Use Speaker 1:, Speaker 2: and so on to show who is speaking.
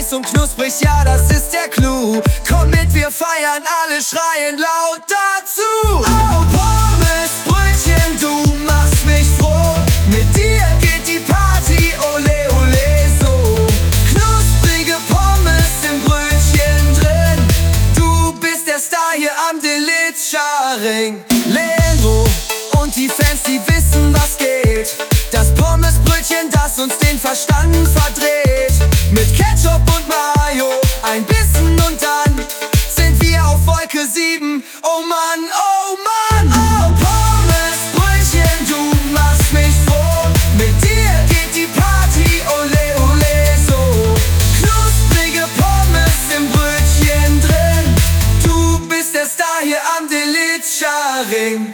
Speaker 1: heiß und knusprig, ja, das ist der Clou. Komm mit, wir feiern, alle schreien laut dazu. Oh, Pommes, Brötchen, du machst mich froh. Mit dir geht die Party, ole, ole, so. Knusprige Pommes im Brötchen drin. Du bist der Star hier am Dilitscha-Ring. Lenro und die Fans, die wissen, was geht. Das Pommesbrötchen, das uns den Verstand verdreht. Mit Ketchup und Mayo, ein Bissen und dann sind wir auf Wolke 7. Oh Mann, oh Mann. Oh, Pommesbrötchen, du machst mich froh. Mit dir geht die Party, ole, ole, so. Knusprige Pommes im Brötchen drin. Du bist der Star hier am Dilitscha-Ring.